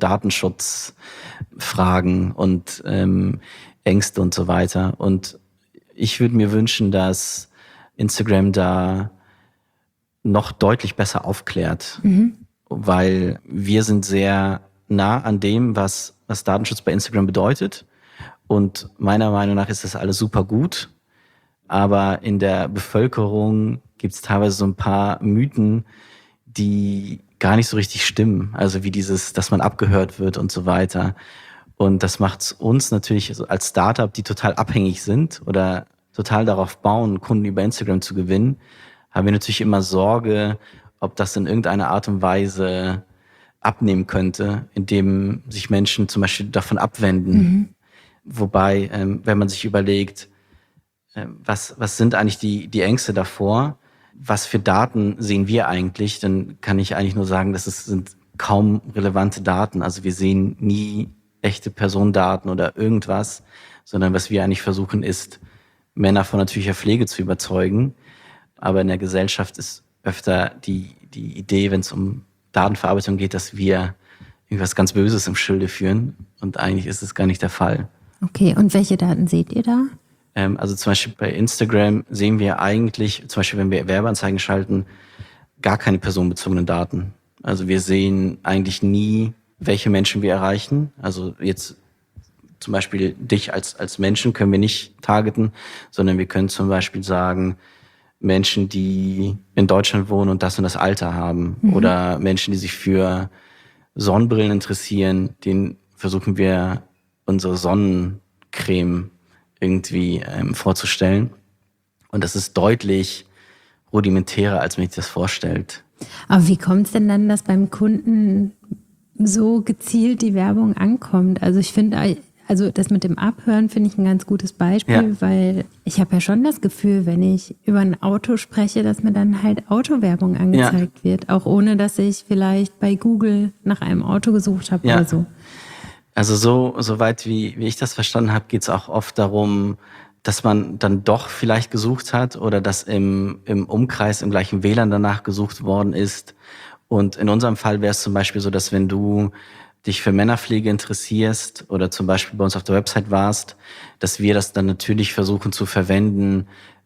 Datenschutzfragen und ähm, Ängste und so weiter. Und ich würde mir wünschen, dass Instagram da noch deutlich besser aufklärt, mhm. weil wir sind sehr nah an dem, was, was Datenschutz bei Instagram bedeutet. Und meiner Meinung nach ist das alles super gut. Aber in der Bevölkerung gibt es teilweise so ein paar Mythen, die gar nicht so richtig stimmen. Also wie dieses, dass man abgehört wird und so weiter. Und das macht uns natürlich als Startup, die total abhängig sind oder total darauf bauen, Kunden über Instagram zu gewinnen, haben wir natürlich immer Sorge, ob das in irgendeiner Art und Weise abnehmen könnte, indem sich Menschen zum Beispiel davon abwenden. Mhm. Wobei, ähm, wenn man sich überlegt, äh, was, was sind eigentlich die, die Ängste davor, was für Daten sehen wir eigentlich, dann kann ich eigentlich nur sagen, dass es sind kaum relevante Daten. Also wir sehen nie echte Personendaten oder irgendwas, sondern was wir eigentlich versuchen ist, Männer von natürlicher Pflege zu überzeugen. Aber in der Gesellschaft ist öfter die, die Idee, wenn es um Datenverarbeitung geht, dass wir irgendwas ganz Böses im Schilde führen. Und eigentlich ist es gar nicht der Fall. Okay, und welche Daten seht ihr da? Ähm, also zum Beispiel bei Instagram sehen wir eigentlich, zum Beispiel wenn wir Werbeanzeigen schalten, gar keine personenbezogenen Daten. Also wir sehen eigentlich nie, welche Menschen wir erreichen. Also jetzt zum Beispiel dich als, als Menschen können wir nicht targeten, sondern wir können zum Beispiel sagen, Menschen, die in Deutschland wohnen und das und das Alter haben, mhm. oder Menschen, die sich für Sonnenbrillen interessieren, denen versuchen wir unsere Sonnencreme irgendwie ähm, vorzustellen. Und das ist deutlich rudimentärer, als man sich das vorstellt. Aber wie kommt es denn dann, dass beim Kunden so gezielt die Werbung ankommt? Also ich finde, also das mit dem Abhören finde ich ein ganz gutes Beispiel, ja. weil ich habe ja schon das Gefühl, wenn ich über ein Auto spreche, dass mir dann halt Autowerbung angezeigt ja. wird, auch ohne, dass ich vielleicht bei Google nach einem Auto gesucht habe ja. oder so. Also so, so weit wie, wie ich das verstanden habe, geht es auch oft darum, dass man dann doch vielleicht gesucht hat oder dass im, im Umkreis, im gleichen W L A N danach gesucht worden ist. Und in unserem Fall wäre es zum Beispiel so, dass wenn du dich für Männerpflege interessierst oder zum Beispiel bei uns auf der Website warst, dass wir das dann natürlich versuchen zu verwenden,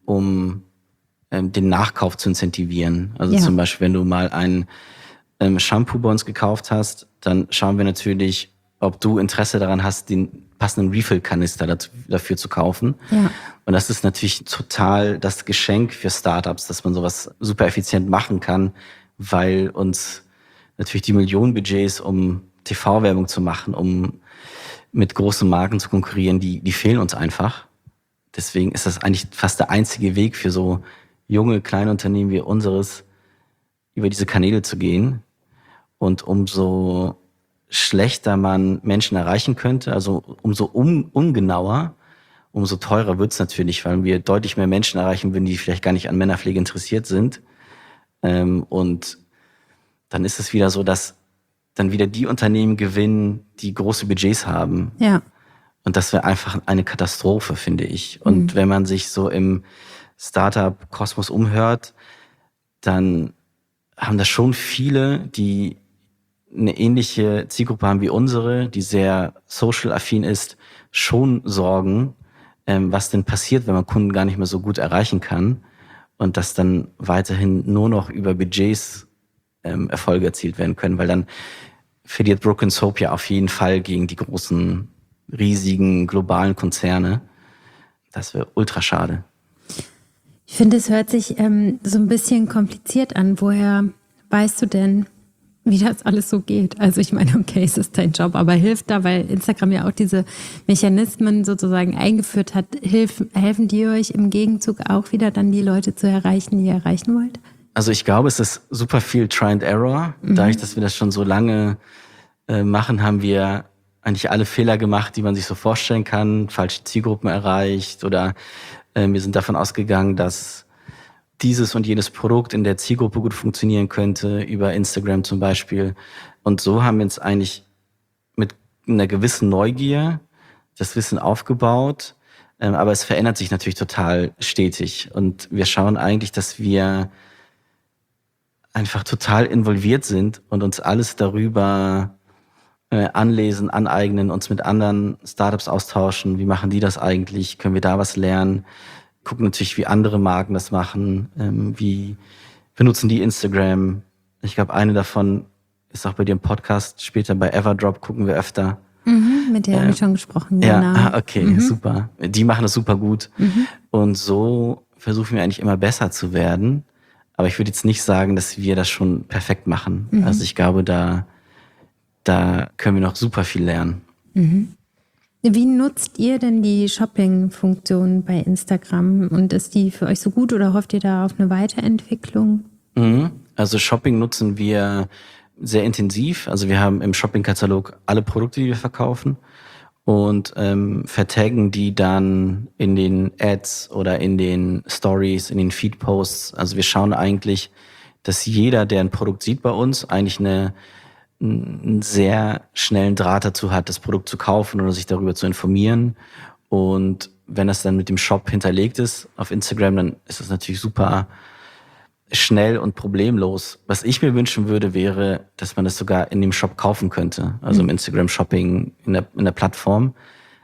um ähm, den Nachkauf zu incentivieren. Also ja. zum Beispiel, wenn du mal ein ähm, Shampoo bei uns gekauft hast, dann schauen wir natürlich, ob du Interesse daran hast, den passenden Refill-Kanister dafür zu kaufen. Ja. Und das ist natürlich total das Geschenk für Startups, dass man sowas super effizient machen kann, weil uns natürlich die Millionenbudgets, um T V-Werbung zu machen, um mit großen Marken zu konkurrieren, die, die fehlen uns einfach. Deswegen ist das eigentlich fast der einzige Weg für so junge, kleine Unternehmen wie unseres, über diese Kanäle zu gehen. Und umso schlechter man Menschen erreichen könnte, also umso un- ungenauer, umso teurer wird's natürlich, weil wir deutlich mehr Menschen erreichen würden, die vielleicht gar nicht an Männerpflege interessiert sind. Ähm, und dann ist es wieder so, dass dann wieder die Unternehmen gewinnen, die große Budgets haben. Ja. Und das wäre einfach eine Katastrophe, finde ich. Und mhm. wenn man sich so im Startup-Kosmos umhört, dann haben das schon viele, die eine ähnliche Zielgruppe haben wie unsere, die sehr social-affin ist, schon Sorgen, ähm, was denn passiert, wenn man Kunden gar nicht mehr so gut erreichen kann und dass dann weiterhin nur noch über Budgets ähm, Erfolge erzielt werden können, weil dann verliert Broken Soap ja auf jeden Fall gegen die großen, riesigen, globalen Konzerne. Das wäre ultra schade. Ich finde, es hört sich ähm, so ein bisschen kompliziert an. Woher weißt du denn, wie das alles so geht? Also ich meine, okay, es ist dein Job, aber hilft da, weil Instagram ja auch diese Mechanismen sozusagen eingeführt hat, hilf, helfen die euch im Gegenzug auch wieder dann die Leute zu erreichen, die ihr erreichen wollt? Also ich glaube, es ist super viel Try and Error. Mhm. Dadurch, dass wir das schon so lange äh, machen, haben wir eigentlich alle Fehler gemacht, die man sich so vorstellen kann, falsche Zielgruppen erreicht oder äh, wir sind davon ausgegangen, dass dieses und jenes Produkt in der Zielgruppe gut funktionieren könnte, über Instagram zum Beispiel. Und so haben wir uns eigentlich mit einer gewissen Neugier das Wissen aufgebaut, ähm, aber es verändert sich natürlich total stetig. Und wir schauen eigentlich, dass wir einfach total involviert sind und uns alles darüber äh, anlesen, aneignen, uns mit anderen Startups austauschen. Wie machen die das eigentlich? Können wir da was lernen? Gucken natürlich, wie andere Marken das machen. Ähm, wie benutzen die Instagram? Ich glaube, eine davon ist auch bei dir im Podcast. Später bei Everdrop gucken wir öfter. Mhm, mit der äh, habe ich schon gesprochen. Ja, genau. ah, okay, mhm. super. Die machen das super gut. Mhm. Und so versuchen wir eigentlich immer besser zu werden. Aber ich würde jetzt nicht sagen, dass wir das schon perfekt machen. Mhm. Also ich glaube, da, da können wir noch super viel lernen. Mhm. Wie nutzt ihr denn die Shopping-Funktion bei Instagram? Und ist die für euch so gut oder hofft ihr da auf eine Weiterentwicklung? Mhm. Also Shopping nutzen wir sehr intensiv. Also wir haben im Shopping-Katalog alle Produkte, die wir verkaufen. Und ähm, vertaggen die dann in den Ads oder in den Stories, in den Feed-Posts. Also wir schauen eigentlich, dass jeder, der ein Produkt sieht bei uns, eigentlich eine, einen sehr schnellen Draht dazu hat, das Produkt zu kaufen oder sich darüber zu informieren. Und wenn das dann mit dem Shop hinterlegt ist auf Instagram, dann ist das natürlich super schnell und problemlos. Was ich mir wünschen würde, wäre, dass man das sogar in dem Shop kaufen könnte, also im Instagram-Shopping, in der, in der Plattform.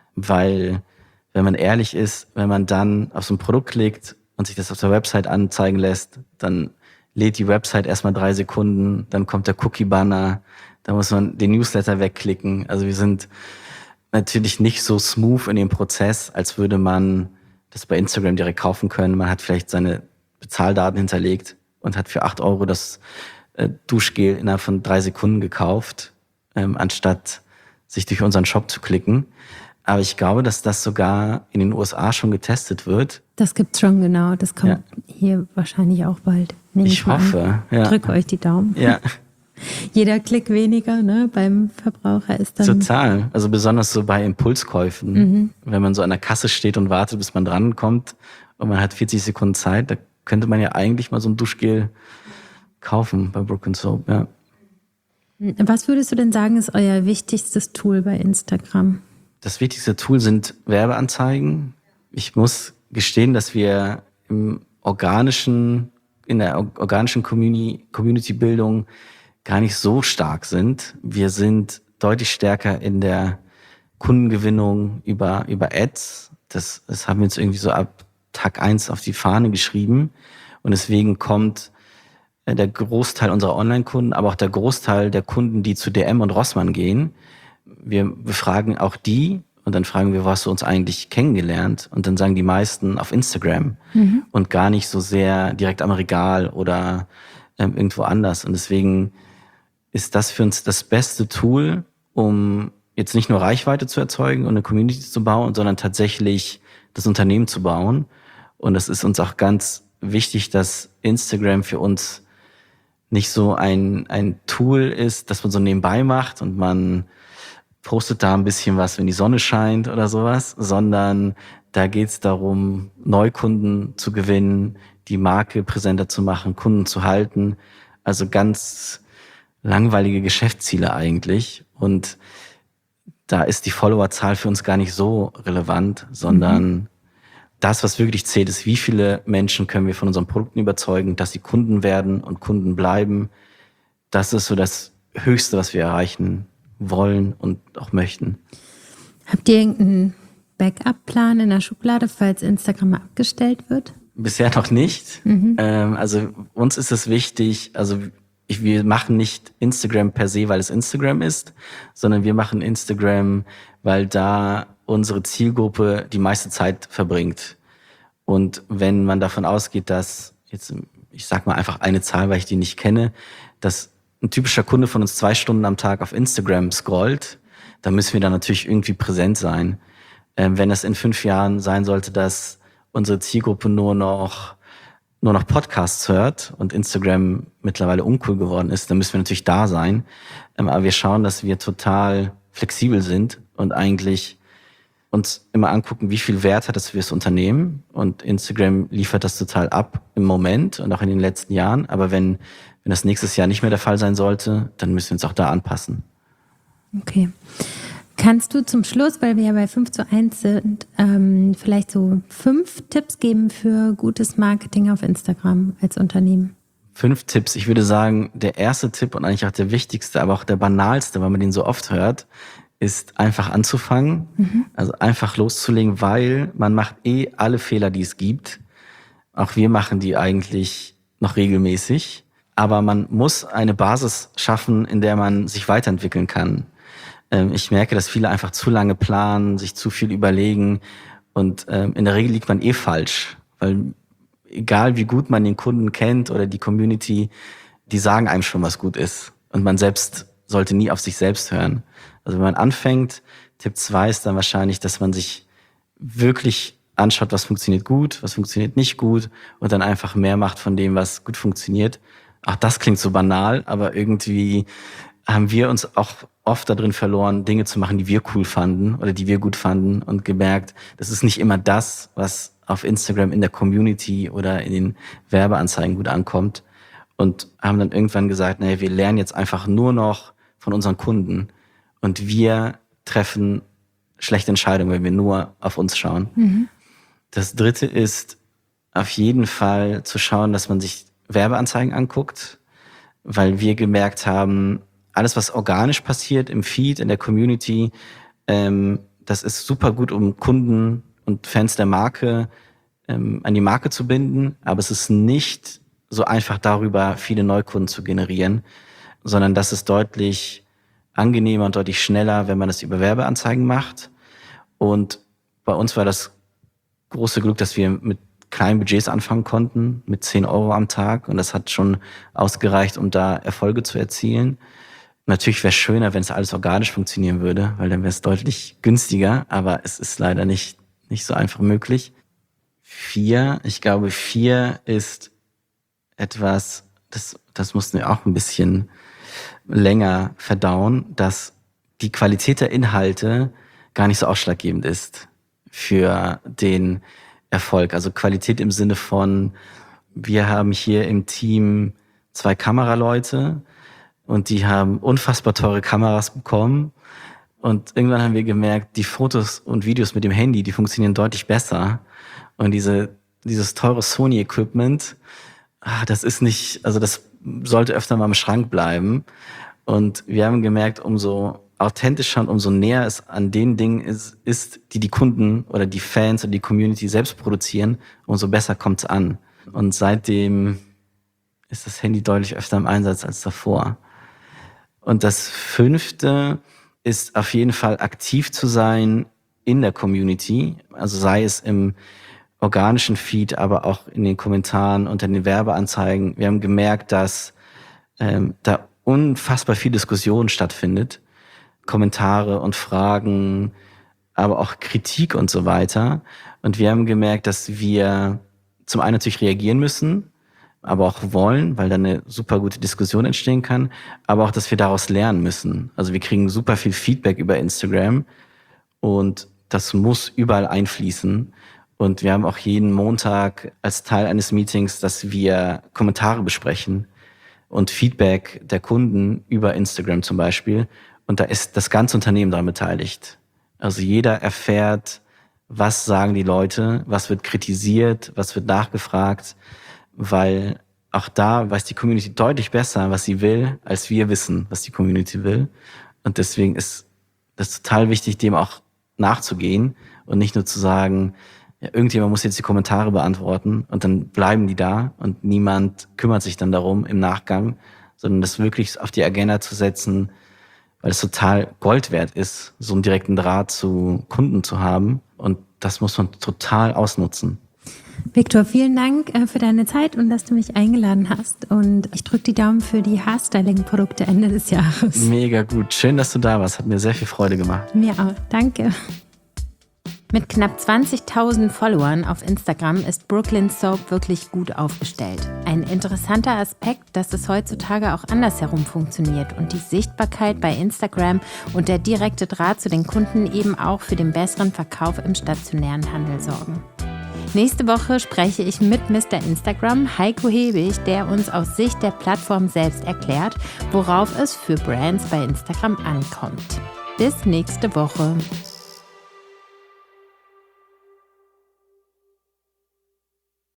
weil, wenn man ehrlich ist, wenn man dann auf so ein Produkt klickt und sich das auf der Website anzeigen lässt, dann lädt die Website erstmal drei Sekunden, dann kommt der Cookie-Banner, da muss man den Newsletter wegklicken. Also wir sind natürlich nicht so smooth in dem Prozess, als würde man das bei Instagram direkt kaufen können. Man hat vielleicht seine Bezahldaten hinterlegt und hat für acht Euro das äh, Duschgel innerhalb von drei Sekunden gekauft, ähm, anstatt sich durch unseren Shop zu klicken. Aber ich glaube, dass das sogar in den U S A schon getestet wird. Das gibt's schon, genau. Das kommt ja hier wahrscheinlich auch bald. Nehme ich ich hoffe. Ja. Drück euch die Daumen. Ja. Jeder Klick weniger, ne, beim Verbraucher ist dann... Total. Also besonders so bei Impulskäufen. Mhm. Wenn man so an der Kasse steht und wartet, bis man drankommt und man hat vierzig Sekunden Zeit, da könnte man ja eigentlich mal so ein Duschgel kaufen bei Brook and Soap, ja. Was würdest du denn sagen, ist euer wichtigstes Tool bei Instagram? Das wichtigste Tool sind Werbeanzeigen. Ich muss gestehen, dass wir im organischen, in der organischen Community-Bildung gar nicht so stark sind. Wir sind deutlich stärker in der Kundengewinnung über, über Ads. Das, das haben wir uns irgendwie so ab Tag eins auf die Fahne geschrieben. Und deswegen kommt der Großteil unserer Online-Kunden, aber auch der Großteil der Kunden, die zu D M und Rossmann gehen. Wir befragen auch die und dann fragen wir, wo hast du uns eigentlich kennengelernt? Und dann sagen die meisten auf Instagram mhm. und gar nicht so sehr direkt am Regal oder ähm, irgendwo anders. Und deswegen ist das für uns das beste Tool, um jetzt nicht nur Reichweite zu erzeugen und eine Community zu bauen, sondern tatsächlich das Unternehmen zu bauen. Und es ist uns auch ganz wichtig, dass Instagram für uns nicht so ein, ein Tool ist, das man so nebenbei macht und man postet da ein bisschen was, wenn die Sonne scheint oder sowas, sondern da geht es darum, Neukunden zu gewinnen, die Marke präsenter zu machen, Kunden zu halten. Also ganz langweilige Geschäftsziele eigentlich. Und da ist die Followerzahl für uns gar nicht so relevant, sondern mhm. das, was wirklich zählt, ist, wie viele Menschen können wir von unseren Produkten überzeugen, dass sie Kunden werden und Kunden bleiben. Das ist so das Höchste, was wir erreichen wollen und auch möchten. Habt ihr irgendeinen Backup-Plan in der Schublade, falls Instagram abgestellt wird? Bisher noch nicht. Mhm. Ähm, also uns ist es wichtig, also ich, wir machen nicht Instagram per se, weil es Instagram ist, sondern wir machen Instagram, weil da unsere Zielgruppe die meiste Zeit verbringt. Und wenn man davon ausgeht, dass, jetzt ich sag mal einfach eine Zahl, weil ich die nicht kenne, dass ein typischer Kunde von uns zwei Stunden am Tag auf Instagram scrollt, dann müssen wir da natürlich irgendwie präsent sein. Ähm, wenn das in fünf Jahren sein sollte, dass unsere Zielgruppe nur noch nur noch Podcasts hört und Instagram mittlerweile uncool geworden ist, dann müssen wir natürlich da sein. Ähm, aber wir schauen, dass wir total flexibel sind und eigentlich uns immer angucken, wie viel Wert hat das für das Unternehmen. Und Instagram liefert das total ab im Moment und auch in den letzten Jahren. Aber wenn, wenn das nächstes Jahr nicht mehr der Fall sein sollte, dann müssen wir uns auch da anpassen. Okay. Kannst du zum Schluss, weil wir ja bei fünf zu eins sind, ähm, vielleicht so fünf Tipps geben für gutes Marketing auf Instagram als Unternehmen? Fünf Tipps. Ich würde sagen, der erste Tipp und eigentlich auch der wichtigste, aber auch der banalste, weil man den so oft hört, ist einfach anzufangen, mhm. also einfach loszulegen, weil man macht eh alle Fehler, die es gibt. Auch wir machen die eigentlich noch regelmäßig. Aber man muss eine Basis schaffen, in der man sich weiterentwickeln kann. Ähm, ich merke, dass viele einfach zu lange planen, sich zu viel überlegen und ähm, in der Regel liegt man eh falsch, weil egal wie gut man den Kunden kennt oder die Community, die sagen einem schon, was gut ist. Und man selbst sollte nie auf sich selbst hören. Also wenn man anfängt, Tipp zwei ist dann wahrscheinlich, dass man sich wirklich anschaut, was funktioniert gut, was funktioniert nicht gut und dann einfach mehr macht von dem, was gut funktioniert. Auch das klingt so banal, aber irgendwie haben wir uns auch oft darin verloren, Dinge zu machen, die wir cool fanden oder die wir gut fanden und gemerkt, das ist nicht immer das, was auf Instagram in der Community oder in den Werbeanzeigen gut ankommt und haben dann irgendwann gesagt, naja, wir lernen jetzt einfach nur noch von unseren Kunden und wir treffen schlechte Entscheidungen, wenn wir nur auf uns schauen. Mhm. Das dritte ist auf jeden Fall zu schauen, dass man sich Werbeanzeigen anguckt, weil wir gemerkt haben, alles, was organisch passiert im Feed, in der Community, ähm, das ist super gut, um Kunden und Fans der Marke ähm, an die Marke zu binden, aber es ist nicht so einfach darüber, viele Neukunden zu generieren, sondern das ist deutlich angenehmer und deutlich schneller, wenn man das über Werbeanzeigen macht. Und bei uns war das große Glück, dass wir mit kleinen Budgets anfangen konnten, mit zehn Euro am Tag. Und das hat schon ausgereicht, um da Erfolge zu erzielen. Natürlich wäre es schöner, wenn es alles organisch funktionieren würde, weil dann wäre es deutlich günstiger. Aber es ist leider nicht, nicht so einfach möglich. Vier, ich glaube, vier ist etwas, das, das mussten wir auch ein bisschen länger verdauen, dass die Qualität der Inhalte gar nicht so ausschlaggebend ist für den Erfolg. Also Qualität im Sinne von, wir haben hier im Team zwei Kameraleute und die haben unfassbar teure Kameras bekommen. Und irgendwann haben wir gemerkt, die Fotos und Videos mit dem Handy, die funktionieren deutlich besser. Und diese, dieses teure Sony-Equipment, ah, das ist nicht, also das sollte öfter mal im Schrank bleiben. Und wir haben gemerkt, umso authentischer und umso näher es an den Dingen ist, ist, die die Kunden oder die Fans oder die Community selbst produzieren, umso besser kommt es an. Und seitdem ist das Handy deutlich öfter im Einsatz als davor. Und das Fünfte ist auf jeden Fall aktiv zu sein in der Community, also sei es im organischen Feed, aber auch in den Kommentaren, unter den Werbeanzeigen. Wir haben gemerkt, dass ähm, da unfassbar viel Diskussion stattfindet. Kommentare und Fragen, aber auch Kritik und so weiter. Und wir haben gemerkt, dass wir zum einen natürlich reagieren müssen, aber auch wollen, weil dann eine super gute Diskussion entstehen kann, aber auch, dass wir daraus lernen müssen. Also wir kriegen super viel Feedback über Instagram und das muss überall einfließen. Und wir haben auch jeden Montag als Teil eines Meetings, dass wir Kommentare besprechen und Feedback der Kunden über Instagram zum Beispiel. Und da ist das ganze Unternehmen daran beteiligt. Also jeder erfährt, was sagen die Leute, was wird kritisiert, was wird nachgefragt, weil auch da weiß die Community deutlich besser, was sie will, als wir wissen, was die Community will. Und deswegen ist das total wichtig, dem auch nachzugehen und nicht nur zu sagen, ja, irgendjemand muss jetzt die Kommentare beantworten und dann bleiben die da und niemand kümmert sich dann darum im Nachgang, sondern das wirklich auf die Agenda zu setzen, weil es total Gold wert ist, so einen direkten Draht zu Kunden zu haben. Und das muss man total ausnutzen. Viktor, vielen Dank für deine Zeit und dass du mich eingeladen hast. Und ich drücke die Daumen für die Haarstyling-Produkte Ende des Jahres. Mega gut. Schön, dass du da warst. Hat mir sehr viel Freude gemacht. Mir auch. Danke. Mit knapp zwanzigtausend Followern auf Instagram ist Brooklyn Soap wirklich gut aufgestellt. Ein interessanter Aspekt, dass es heutzutage auch andersherum funktioniert und die Sichtbarkeit bei Instagram und der direkte Draht zu den Kunden eben auch für den besseren Verkauf im stationären Handel sorgen. Nächste Woche spreche ich mit Mister Instagram, Heiko Hebig, der uns aus Sicht der Plattform selbst erklärt, worauf es für Brands bei Instagram ankommt. Bis nächste Woche.